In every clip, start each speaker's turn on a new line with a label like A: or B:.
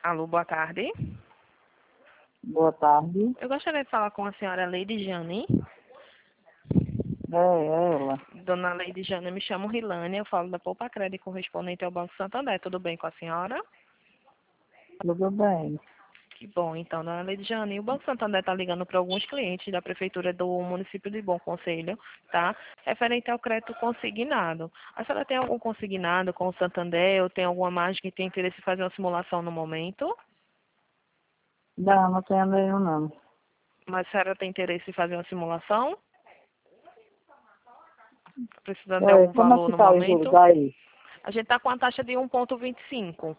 A: Alô, boa tarde.
B: Boa tarde.
A: Eu gostaria de falar com a senhora Leide Jane.
B: É ela.
A: Dona Leide Jane, eu me chamo Rilane, eu falo da Poupa Crédito correspondente ao Banco Santander. Tudo bem com a senhora?
B: Tudo bem.
A: Que bom, então, dona Leide Jane, o Banco Santander está ligando para alguns clientes da Prefeitura do município de Bom Conselho, tá? Referente ao crédito consignado. A senhora tem algum consignado com o Santander ou tem alguma margem que tem interesse em fazer uma simulação no momento?
B: Não, não tenho nenhum não.
A: Mas a senhora tem interesse em fazer uma simulação? Precisando de algum
B: Como é
A: valor
B: que
A: no
B: tá os juros
A: momento?
B: aí?
A: A gente está com a taxa de 1,25.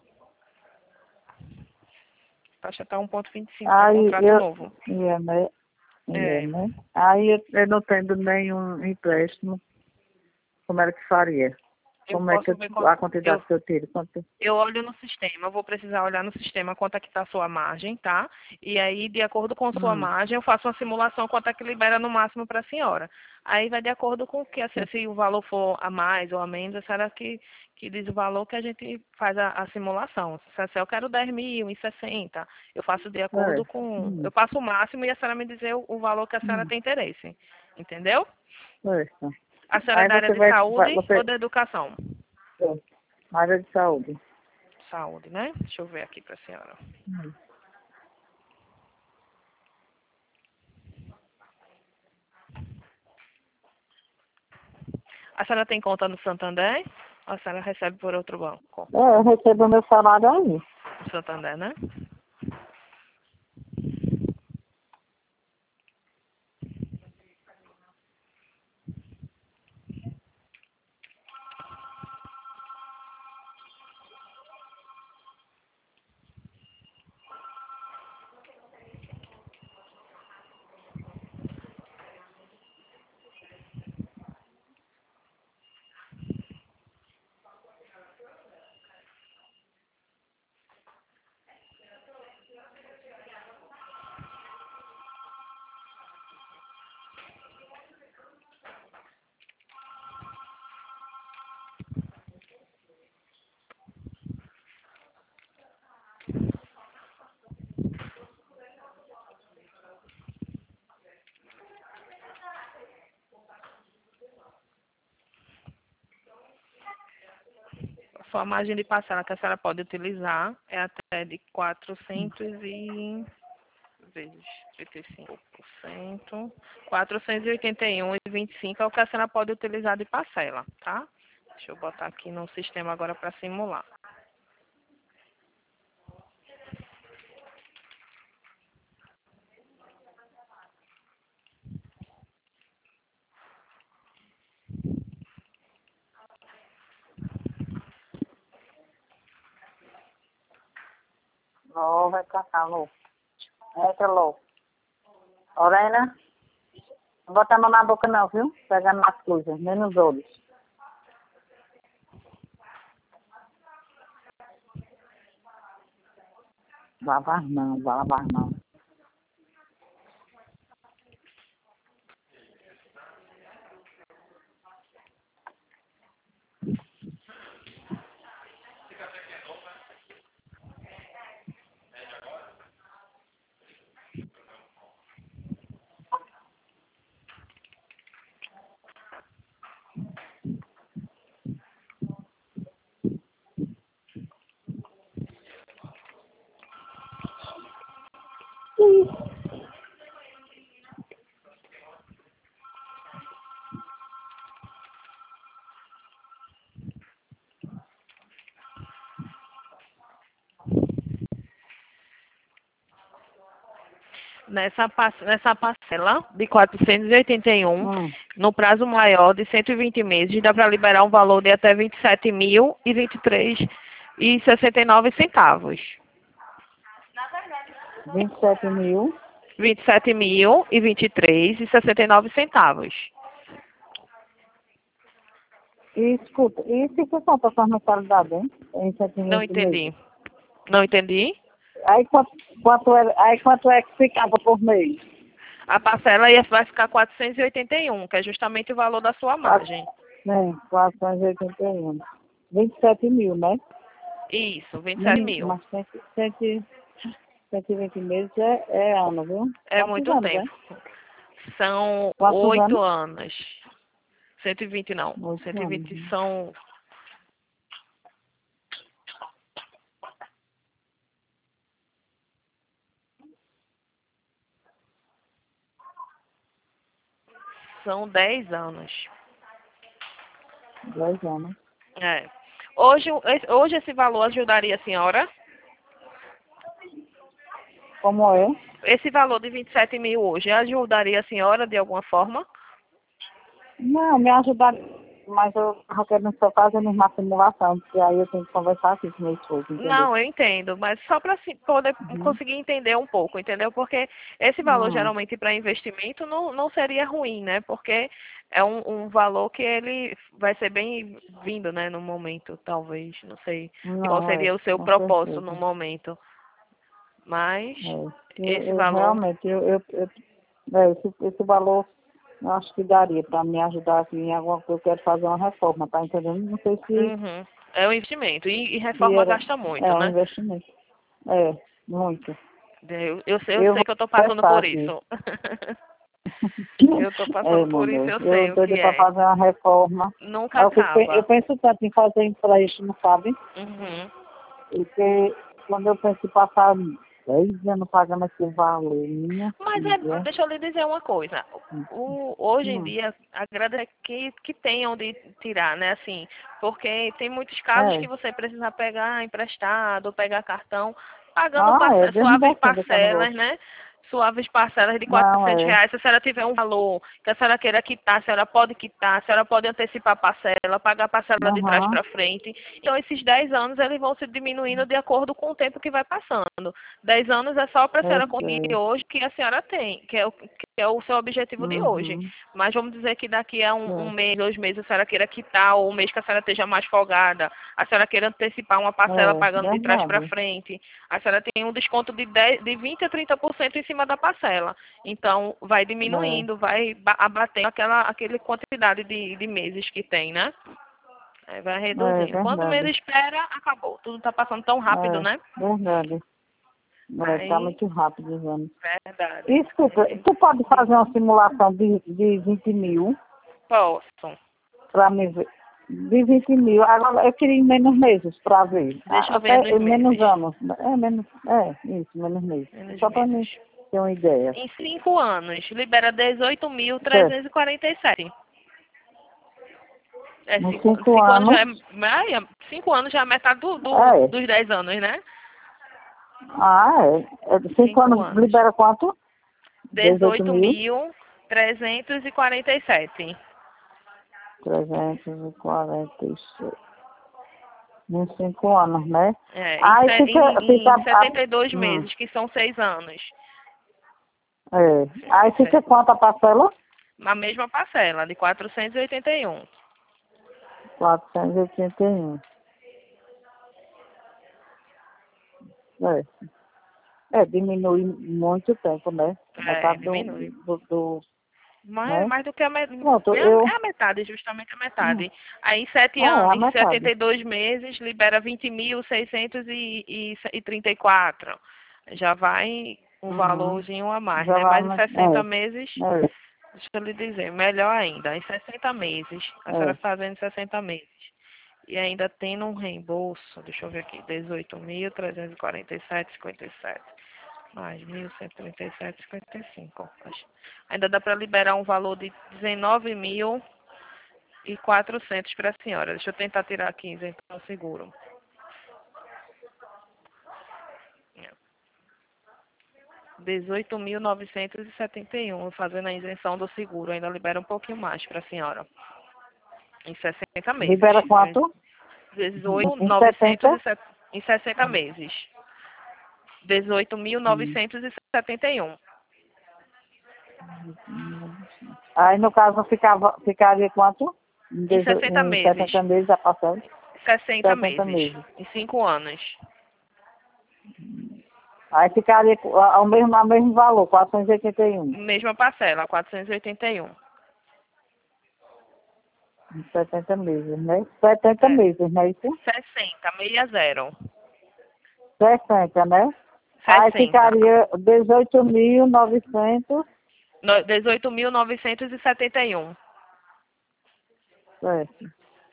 A: A taxa está 1,25 para
B: Aí
A: contrato
B: eu.
A: novo.
B: Né?
A: É.
B: Né? Aí eu não tenho nenhum empréstimo. Como era que faria?
A: Eu
B: Como é que
A: posso ver
B: a
A: eu,
B: quantidade que eu tiro? Quanto?
A: eu olho no sistema, eu vou precisar olhar no sistema quanto é que está a sua margem, tá? E aí, de acordo com a sua margem, eu faço uma simulação quanto é que libera no máximo para a senhora. Aí vai de acordo com o que, se o valor for a mais ou a menos, a senhora que diz o valor que a gente faz a simulação. Se eu quero 10.060, eu faço de acordo com... Eu passo o máximo e a senhora me dizer o valor que a senhora tem interesse. Entendeu?
B: Certo.
A: A senhora é
B: Aí
A: da área
B: você
A: de
B: vai.
A: saúde ou
B: Você.
A: da educação?
B: Área de saúde.
A: Saúde, né? Deixa eu ver aqui para a senhora. A senhora tem conta no Santander? Ou a senhora recebe por outro banco?
B: Eu recebo meu salário aí.
A: No Santander, né? A sua margem de parcela que a senhora pode utilizar é até de 400 e... vezes 35%. 481,25 é o que a senhora pode utilizar de parcela, tá? Deixa eu botar aqui no sistema agora para simular.
B: Ó, vai pra cá, Lô. Entra, Lô. Lorena, não bota a mão na boca não, viu? Pegando nas coisas, nem nos olhos. Lavar não, lavar não.
A: Nessa parcela de 481, no prazo maior de 120 meses, dá para liberar um valor de até 27.023,69 centavos.
B: 27.000.
A: 27.023,69 centavos.
B: E escuta, e se for só para a mensalidade, hein? Em
A: Não
B: 7
A: entendi.
B: meses.
A: Não entendi?
B: Aí quanto é que ficava por mês?
A: A parcela vai ficar 481, que é justamente o valor da sua margem.
B: Né, 481. 27 mil, né?
A: Isso, 27 mil.
B: Mas 120 meses é ano, viu?
A: É
B: Quantos
A: muito
B: anos,
A: tempo.
B: hein?
A: São
B: Quantos
A: 8
B: anos?
A: anos. 120 não.
B: 8 anos.
A: 120 são... São 10 anos.
B: 10 anos.
A: É. Hoje esse valor ajudaria a senhora?
B: Como é?
A: Esse valor de 27 mil hoje ajudaria a senhora de alguma forma?
B: Não, me ajudar, mas eu estava querendo só fazer uma simulação, porque aí eu tenho que conversar aqui com meu esposo, entendeu?
A: Não, eu entendo, mas só para poder
B: Uhum.
A: conseguir entender um pouco, entendeu? Porque esse valor
B: Não,
A: geralmente para investimento não seria ruim, né? Porque é um valor que ele vai ser bem vindo, né? No momento, talvez, não sei qual
B: não,
A: seria o seu
B: com
A: propósito no
B: certeza.
A: momento. Mas esse
B: Eu
A: valor,
B: realmente, esse valor, eu acho que daria para me ajudar aqui em alguma coisa. Eu quero fazer uma reforma, tá entendendo? Não sei
A: uhum, é um investimento. E
B: se
A: reforma
B: era,
A: gasta muito,
B: é um
A: né?
B: investimento. É, muito.
A: Eu
B: Eu
A: sei
B: vou
A: que eu estou passando
B: conversar
A: por
B: aqui.
A: isso. Eu estou
B: É,
A: passando por isso,
B: mulher,
A: eu
B: eu
A: sei o
B: doida
A: que
B: para
A: é.
B: fazer uma reforma.
A: Nunca
B: Eu
A: acaba.
B: penso tanto em fazer empréstimo, sabe?
A: Uhum.
B: Porque quando eu penso em passar 10 anos pagando esse valor, minha
A: Mas
B: filha.
A: deixa eu lhe dizer uma coisa. Hoje em
B: Hum,
A: dia, a grade é que tenham de tirar, né? Assim, porque tem muitos casos que
B: é.
A: você precisa pegar emprestado, pegar cartão, pagando
B: Deus me
A: suaves
B: defenda que eu não
A: parcelas,
B: gosto.
A: né? Suaves parcelas de
B: Não,
A: 400 reais. Se a senhora tiver um valor que a senhora queira quitar, a senhora pode quitar, a senhora pode antecipar a parcela, pagar a parcela de trás
B: aham,
A: para frente. Então, esses 10 anos, eles vão se diminuindo de acordo com o tempo que vai passando. 10 anos é só para a
B: eu
A: senhora conseguir
B: sei.
A: hoje que a senhora tem, que é o seu objetivo de hoje.
B: Uhum,
A: Mas vamos dizer que daqui a um
B: é,
A: mês, 2 meses, a senhora queira quitar, ou um mês que a senhora esteja mais folgada, a senhora queira antecipar uma parcela pagando de trás para
B: verdade.
A: frente, a senhora tem um desconto de 20 a 30% em cima da parcela. Então, vai
B: É,
A: diminuindo, vai abatendo aquela quantidade de meses que tem, né? Aí vai
B: é
A: reduzindo. Quando o mês
B: verdade.
A: espera, acabou. Tudo está passando tão rápido, né?
B: Verdade. Tá
A: Aí,
B: muito rápido os anos.
A: verdade.
B: Escuta, tu pode fazer uma simulação de 20 mil
A: Posso.
B: para me ver? De 20 mil. Agora, eu queria em menos meses para ver.
A: Deixa eu ver
B: Até
A: nos
B: em menos
A: meses.
B: anos. Isso, menos meses.
A: Menos
B: Só para
A: meses.
B: mim ter uma ideia.
A: Em 5 anos, libera
B: Certo.
A: 18.347. É,
B: Em
A: 5
B: 5
A: cinco anos
B: anos.
A: já é. 5 anos já é metade
B: É.
A: dos 10 anos, né?
B: De 5
A: 5
B: anos
A: anos.
B: libera quanto? 18
A: dezoito
B: mil.
A: mil trezentos e quarenta e sete
B: 346. Em 5 anos, né?
A: É,
B: Aí fica,
A: em 72 meses, que são 6 anos.
B: Aí fica quanto a parcela?
A: Na mesma parcela, de 481.
B: 481. É. Diminui muito tempo, né?
A: É,
B: Metade
A: diminui.
B: né?
A: Mais do que
B: Pronto,
A: é a metade, justamente a
B: hum,
A: metade. Aí em 7
B: é
A: anos,
B: a
A: em setenta
B: metade.
A: e dois meses, libera 20.634. Já vai um
B: Uhum.
A: valorzinho a mais,
B: Já
A: né?
B: vai,
A: Mas em 60 meses,
B: é,
A: deixa eu lhe dizer, melhor ainda, em 60 meses, a senhora
B: é.
A: fazendo 60 meses. E ainda tendo um reembolso, deixa eu ver aqui, 18.347,57. Mais 1.137,55. Ainda dá para liberar um valor de 19.400 para a senhora. Deixa eu tentar tirar 15, então, seguro. 18.971, fazendo a isenção do seguro. Ainda libera um pouquinho mais para a senhora. Em 60 meses.
B: Libera quanto? Em 70?
A: 18.907 em 60 meses.
B: Hum.
A: 18.971.
B: Aí, no caso, ficaria quanto?
A: Em 60
B: Em
A: meses.
B: 70 meses a parcela?
A: 60
B: 70
A: meses.
B: meses.
A: Em 5 anos.
B: Aí ficaria ao mesmo valor, 481.
A: Mesma parcela, 481.
B: 70 meses, né? 70
A: É.
B: meses, não é isso?
A: 60.
B: 60, né? Aí
A: 60.
B: ficaria 18.900.
A: 18.971.
B: Certo.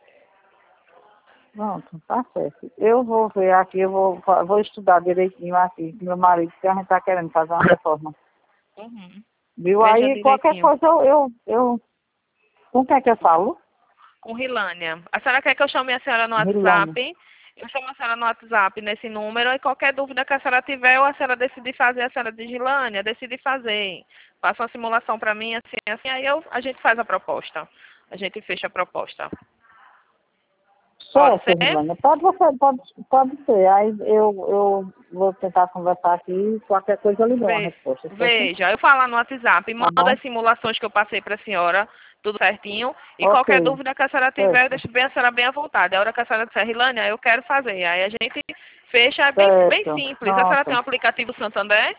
B: Pronto, tá certo. Eu vou ver aqui, vou estudar direitinho aqui com meu marido, que a gente tá querendo fazer uma reforma.
A: Uhum.
B: Viu?
A: Veja
B: Aí qualquer
A: direitinho.
B: coisa eu com quem é que eu falo?
A: Com Rilânia. A senhora quer que eu chame a senhora no
B: Rilane.
A: WhatsApp? Eu chamo a senhora no WhatsApp nesse número e qualquer dúvida que a senhora tiver ou a senhora decidir fazer, a senhora diz, Rilânia, decide fazer. Faça uma simulação para mim, assim, assim, aí a gente faz a proposta. A gente fecha a proposta. Pode
B: Certo,
A: ser?
B: Rilane. Pode ser. Aí eu vou tentar conversar aqui, qualquer coisa eu lhe dou uma resposta, certo?
A: Veja, eu falo no WhatsApp,
B: Tá
A: mando
B: bom?
A: as simulações que eu passei para a senhora, tudo certinho. E qualquer
B: Ok,
A: dúvida que a senhora tiver, eu
B: certo,
A: deixo bem a senhora bem à vontade. A hora que a senhora disser, Rilânia, eu quero fazer. Aí a gente fecha, é bem, bem
B: certo.
A: simples. A senhora tem
B: Pronto.
A: um aplicativo Santander?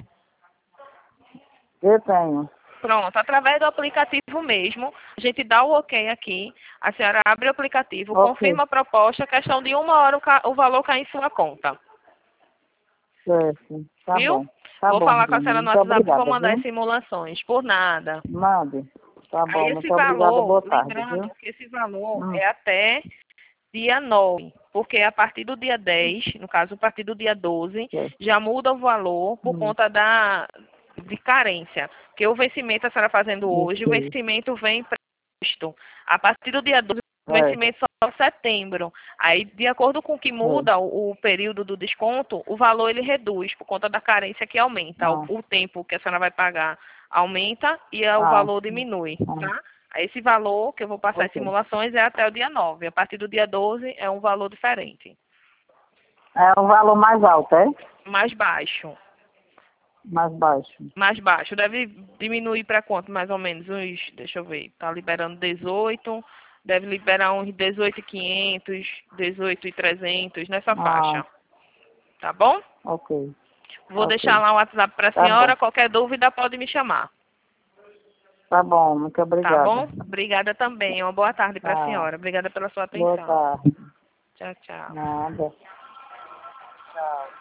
B: Eu tenho.
A: Pronto, através do aplicativo mesmo, a gente dá o ok aqui, a senhora abre o aplicativo,
B: Ok,
A: confirma a proposta, questão de 1 hora o valor cai em sua conta.
B: certo. Tá
A: Viu?
B: bom. Tá
A: Vou
B: bom,
A: falar com a
B: Rilane.
A: senhora no
B: Muito
A: WhatsApp e vou
B: obrigada,
A: mandar as
B: viu?
A: simulações. Por nada.
B: Mande. Tá
A: Aí
B: bom,
A: esse
B: muito obrigada.
A: valor,
B: Boa tarde,
A: lembrando
B: viu?
A: que esse valor
B: Hum,
A: é até dia 9, porque a partir do dia 10, no caso, a partir do dia 12,
B: certo.
A: já muda o valor por
B: Hum,
A: conta de carência. Porque o vencimento a senhora fazendo hoje, o
B: ok.
A: vencimento vem previsto. A partir do dia 12, o
B: Certo,
A: vencimento só em setembro. Aí, de acordo com o que
B: certo.
A: muda o período do desconto, o valor ele reduz por conta da carência que aumenta.
B: Ah,
A: O tempo que a senhora vai pagar aumenta e o
B: ah,
A: valor diminui,
B: ah,
A: tá? Aí esse valor que eu vou passar as
B: ok.
A: simulações é até o dia 9. A partir do dia 12 é um valor diferente.
B: É um valor mais alto, é?
A: Mais baixo.
B: Mais baixo.
A: Mais baixo. Deve diminuir para quanto, mais ou menos? Uns, deixa eu ver. Tá liberando 18. Deve liberar uns 18.500, 18.300 nessa
B: Ah,
A: faixa. Tá bom?
B: ok,
A: Vou
B: ok.
A: deixar lá o WhatsApp para a
B: Tá bom.
A: senhora. Qualquer dúvida pode me chamar.
B: Tá bom, muito
A: Tá
B: obrigada.
A: bom? Obrigada também. Uma boa tarde para a
B: Tá.
A: senhora. Obrigada pela sua
B: Boa
A: atenção.
B: tarde.
A: Tchau, tchau.
B: Nada. Tchau.